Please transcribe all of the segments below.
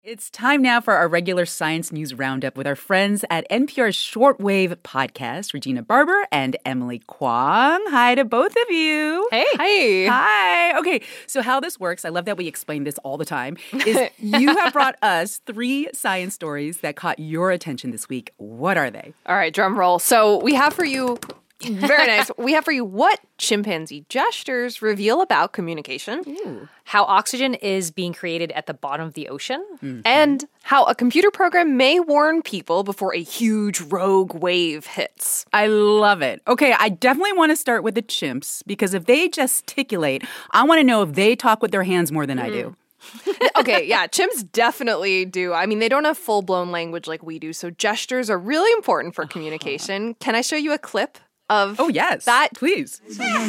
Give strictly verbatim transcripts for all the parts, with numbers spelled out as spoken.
It's time now for our regular science news roundup with our friends at N P R's Shortwave podcast, Regina Barber and Emily Kwong. Hi to both of you. Hey. Hi. Hi. Okay, so how this works, I love that we explain this all the time, is you have brought us three science stories that caught your attention this week. What are they? All right, drum roll. So we have for you, very nice, we have for you what chimpanzee gestures reveal about communication. Ooh. How oxygen is being created at the bottom of the ocean. Mm-hmm. And how a computer program may warn people before a huge rogue wave hits. I love it. Okay, I definitely want to start with the chimps because if they gesticulate, I want to know if they talk with their hands more than mm. I do. Okay, yeah, chimps definitely do. I mean, they don't have full-blown language like we do, so gestures are really important for communication. Can I show you a clip of Oh, yes. that? Please.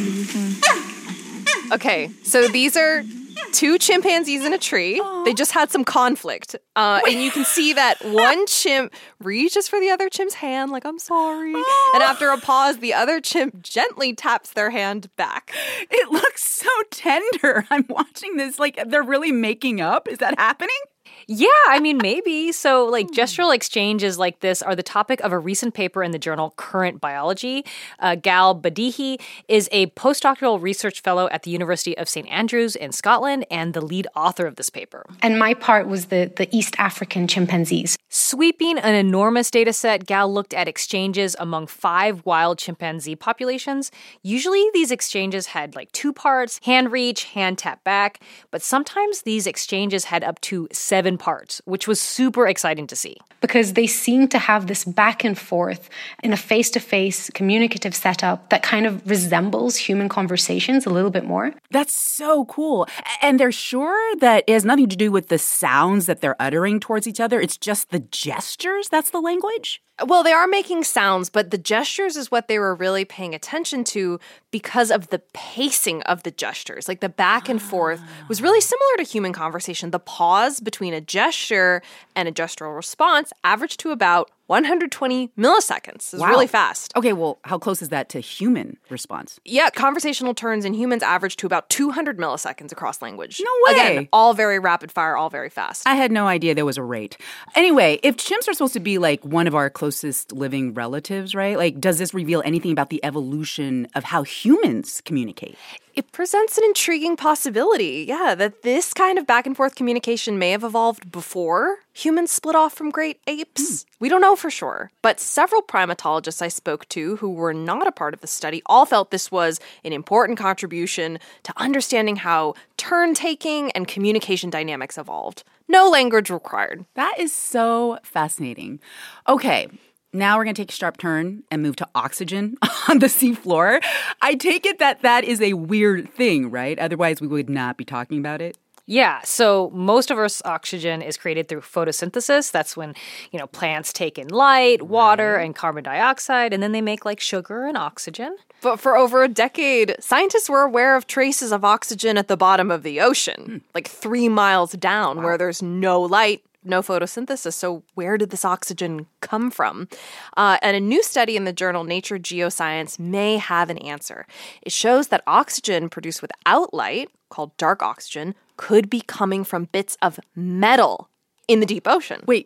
Okay, so these are two chimpanzees in a tree. Aww. They just had some conflict. Uh, and you can see that one chimp reaches for the other chimp's hand, like, I'm sorry. Aww. And after a pause, the other chimp gently taps their hand back. It looks so tender. I'm watching this like they're really making up. Is that happening? Yeah, I mean, maybe. So, like, gestural exchanges like this are the topic of a recent paper in the journal Current Biology. Uh, Gal Badihi is a postdoctoral research fellow at the University of Saint Andrews in Scotland and the lead author of this paper. And my part was the, the East African chimpanzees. Sweeping an enormous data set, Gal looked at exchanges among five wild chimpanzee populations. Usually, these exchanges had, like, two parts, hand reach, hand tap back, but sometimes these exchanges had up to seven parts, which was super exciting to see. Because they seem to have this back and forth in a face-to-face communicative setup that kind of resembles human conversations a little bit more. That's so cool. And they're sure that it has nothing to do with the sounds that they're uttering towards each other. It's just the gestures that's the language? Well, they are making sounds, but the gestures is what they were really paying attention to because of the pacing of the gestures. Like the back and forth was really similar to human conversation. The pause between a gesture and a gestural response averaged to about one hundred twenty milliseconds. It's wow. really fast. Okay, well, how close is that to human response? Yeah, conversational turns in humans average to about two hundred milliseconds across language. No way! Again, all very rapid fire, all very fast. I had no idea there was a rate. Anyway, if chimps are supposed to be like one of our closest living relatives, right? Like, does this reveal anything about the evolution of how humans communicate? It presents an intriguing possibility, yeah, that this kind of back and forth communication may have evolved before humans split off from great apes. Mm. We don't know for sure, but several primatologists I spoke to who were not a part of the study all felt this was an important contribution to understanding how turn-taking and communication dynamics evolved. No language required. That is so fascinating. Okay. Now we're going to take a sharp turn and move to oxygen on the seafloor. I take it that that is a weird thing, right? Otherwise, we would not be talking about it. Yeah, so most of Earth's oxygen is created through photosynthesis. That's when, you know, plants take in light, water, and carbon dioxide, and then they make, like, sugar and oxygen. But for over a decade, scientists were aware of traces of oxygen at the bottom of the ocean, hmm. like three miles down wow. where there's no light, no photosynthesis. So where did this oxygen come from? Uh, and a new study in the journal Nature Geoscience may have an answer. It shows that oxygen produced without light, called dark oxygen, could be coming from bits of metal in the deep ocean. Wait,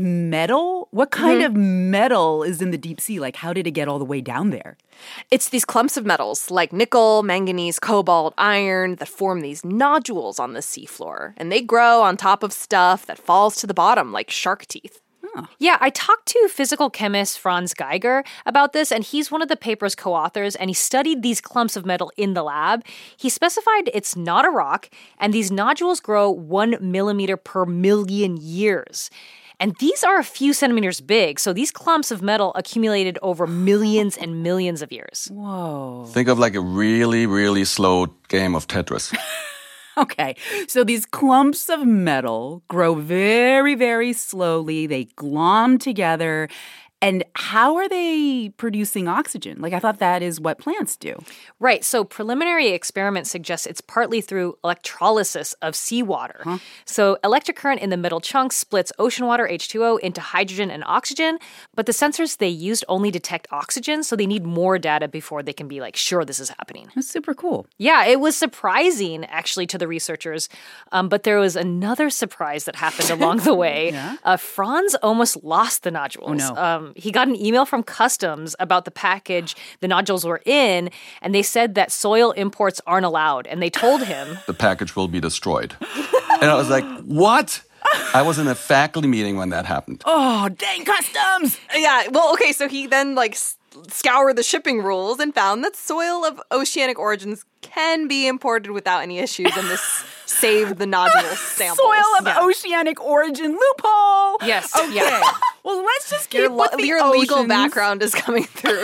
metal? What kind mm-hmm. of metal is in the deep sea? Like, how did it get all the way down there? It's these clumps of metals like nickel, manganese, cobalt, iron that form these nodules on the seafloor. And they grow on top of stuff that falls to the bottom like shark teeth. Huh. Yeah, I talked to physical chemist Franz Geiger about this, and he's one of the paper's co-authors, and he studied these clumps of metal in the lab. He specified it's not a rock, and these nodules grow one millimeter per million years. And these are a few centimeters big, so these clumps of metal accumulated over millions and millions of years. Whoa. Think of like a really, really slow game of Tetris. Okay, so these clumps of metal grow very, very slowly. They glom together. And how are they producing oxygen? Like, I thought that is what plants do. Right. So preliminary experiments suggest it's partly through electrolysis of seawater. Huh? So electric current in the middle chunk splits ocean water, H two O, into hydrogen and oxygen. But the sensors they used only detect oxygen, so they need more data before they can be like, sure, this is happening. That's super cool. Yeah, it was surprising, actually, to the researchers. Um, but there was another surprise that happened along the way. yeah? uh, Franz almost lost the nodules. Oh, no. Um, he got an email from Customs about the package the nodules were in, and they said that soil imports aren't allowed. And they told him... The package will be destroyed. And I was like, what? I was in a faculty meeting when that happened. Oh, dang, Customs! Yeah, well, okay, so he then, like, s- scoured the shipping rules and found that soil of oceanic origins can be imported without any issues, and this saved the nodule samples. Soil of Yeah. oceanic origin loophole! Yes, Okay. yeah. Well, let's just keep Your, with lo- the your legal oceans. background is coming through.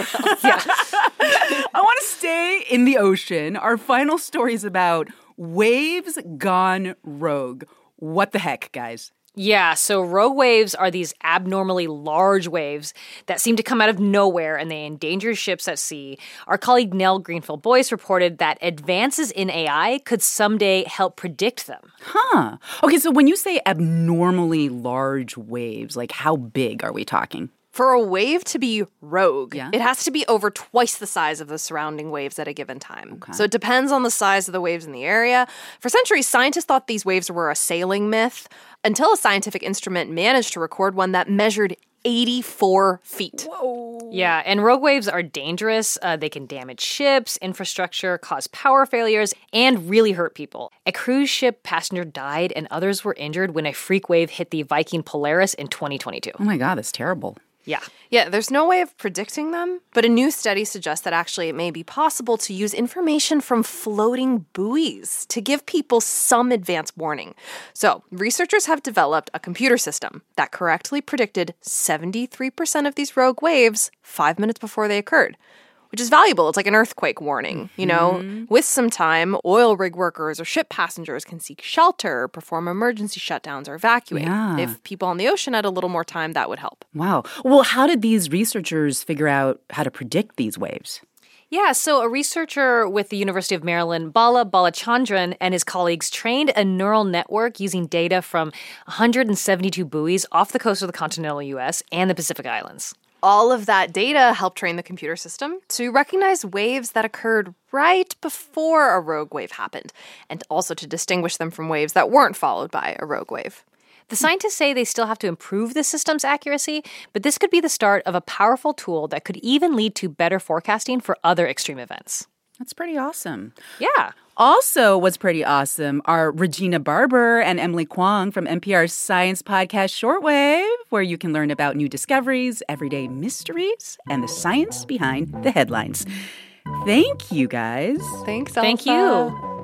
I want to stay in the ocean. Our final story is about waves gone rogue. What the heck, guys? Yeah, so rogue waves are these abnormally large waves that seem to come out of nowhere and they endanger ships at sea. Our colleague Nell Greenfield-Boyce reported that advances in A I could someday help predict them. Huh. Okay, so when you say abnormally large waves, like how big are we talking? For a wave to be rogue, Yeah. it has to be over twice the size of the surrounding waves at a given time. Okay. So it depends on the size of the waves in the area. For centuries, scientists thought these waves were a sailing myth until a scientific instrument managed to record one that measured eighty-four feet. Whoa. Yeah, and rogue waves are dangerous. Uh, they can damage ships, infrastructure, cause power failures, and really hurt people. A cruise ship passenger died and others were injured when a freak wave hit the Viking Polaris in twenty twenty-two. Oh my God, that's terrible. Yeah. Yeah, there's no way of predicting them, but a new study suggests that actually it may be possible to use information from floating buoys to give people some advance warning. So, researchers have developed a computer system that correctly predicted seventy-three percent of these rogue waves five minutes before they occurred, which is valuable. It's like an earthquake warning, you know? Mm-hmm. With some time, oil rig workers or ship passengers can seek shelter, perform emergency shutdowns, or evacuate. Yeah. If people on the ocean had a little more time, that would help. Wow. Well, how did these researchers figure out how to predict these waves? Yeah, so a researcher with the University of Maryland, Bala Balachandran, and his colleagues trained a neural network using data from one hundred seventy-two buoys off the coast of the continental U S and the Pacific Islands. All of that data helped train the computer system to recognize waves that occurred right before a rogue wave happened, and also to distinguish them from waves that weren't followed by a rogue wave. The scientists say they still have to improve the system's accuracy, but this could be the start of a powerful tool that could even lead to better forecasting for other extreme events. That's pretty awesome. Yeah. Also, what's pretty awesome are Regina Barber and Emily Kwong from N P R's science podcast Shortwave, where you can learn about new discoveries, everyday mysteries, and the science behind the headlines. Thank you, guys. Thanks, Thank Elsa. you.